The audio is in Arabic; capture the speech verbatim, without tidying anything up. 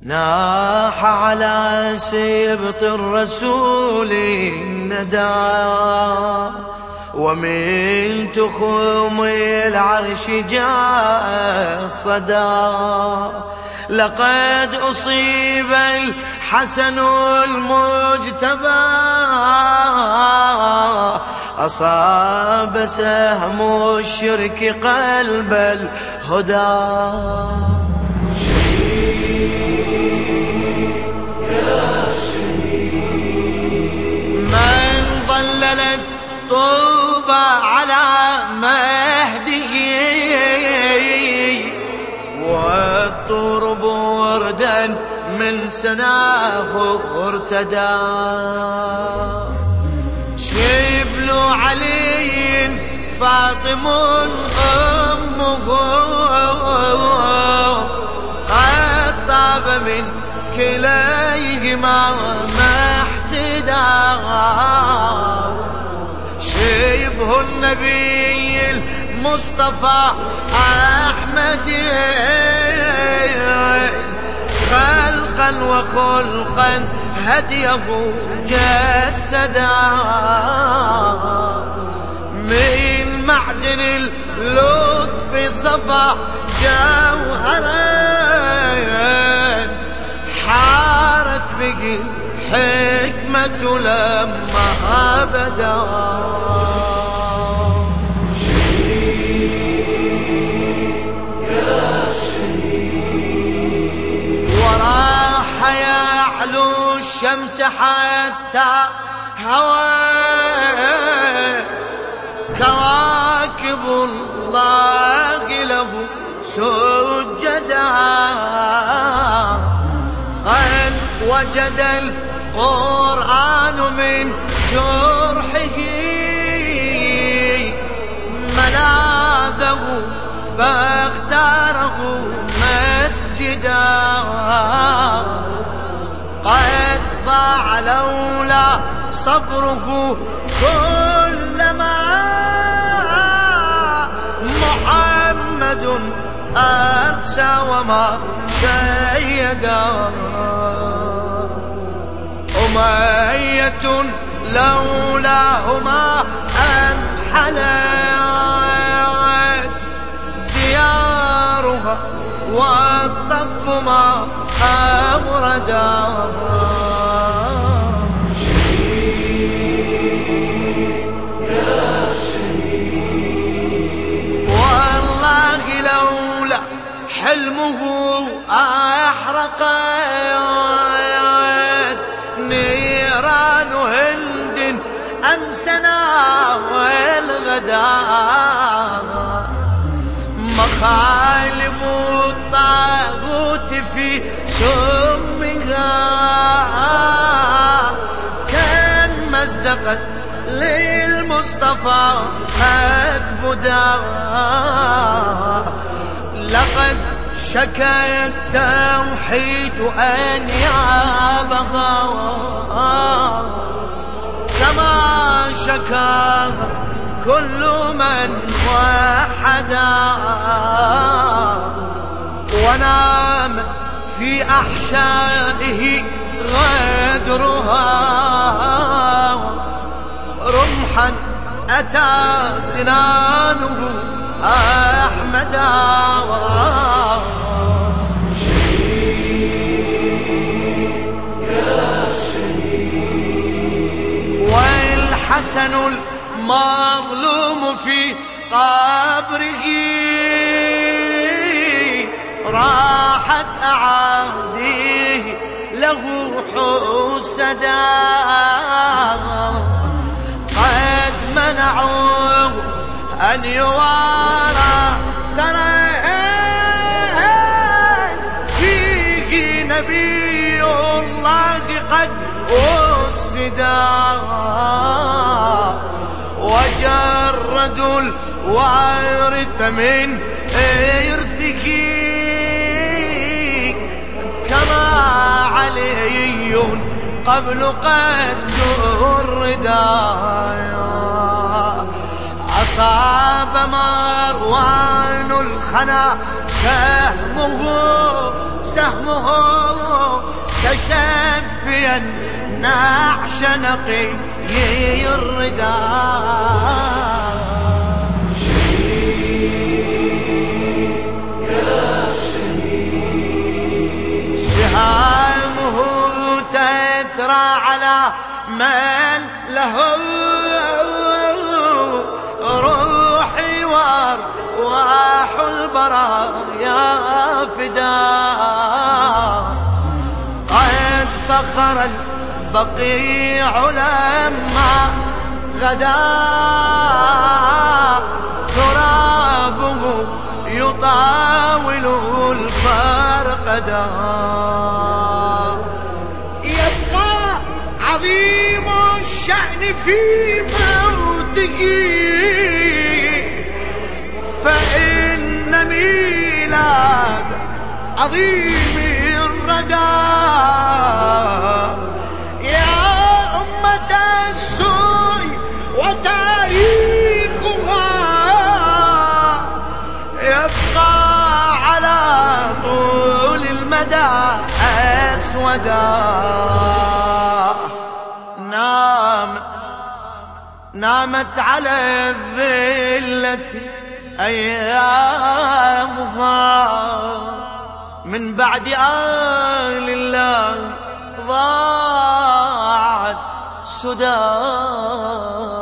ناح على سبط الرسول الندى، ومن تخوم العرش جاء الصدى. لقد أصيب الحسن المجتبى، أصاب سهم الشرك قلب الهدى. من ضللت طوبى على مهده، والطور بردا من سناه ارتدى. شبل علي فاطم أمه، قد طاب من كليهما ما احتدى. شبه النبي المصطفى أحمد، خلقا وخلقا هديه جسدا. من معدن اللطف صفى جوهرا، حارت به الحكمة لما بدا. وراح يعلو الشمس حتى هوى، كواكب الله له سجدا. قد وجد القرآن من جرحه ملاذه، فاختاره مسجدا. قد ضاع لولا صبره كلما محمد أرسى وما شيدا. أمية لولاهما أنحلت ديارها، والطف ما أوردا. والله لولا حلمه أحرقت نيران هند أمسنا والغدا. مخالب الطاغوت في سمها، كان مزقت للمصطفى أكبدا. لقد شكى التوحيد أن يابها، كما شكى كل من وحدا. ونام في أحشائه غدرها، رمحا أتى سنانه أحمدا. والحسن المظلوم في قبره، راحت أعاديه له حسدا. قد منعوه أن يوارى ثرى، فيه نبي الله قد أسدا. وجرد الوارث من إرثه، كما علي قبل قد جردا. أصاب مروان الخنا سهمه سهمه متشفيا نعش نقي الرداء. سهامه تترى على من له روحي وارواح البرايا فداء. قد فخر البقيع لما غدا ترابه يطاول الفرقدا. يبقى عظيم الشأن في موته فإن ميلاد عظيم الردى. يا أمة السوء وتاريخها يبقى على طول المدى أسودا. نامت نامت على الذلة أيامها من بعد آل الله ضاعت سدى.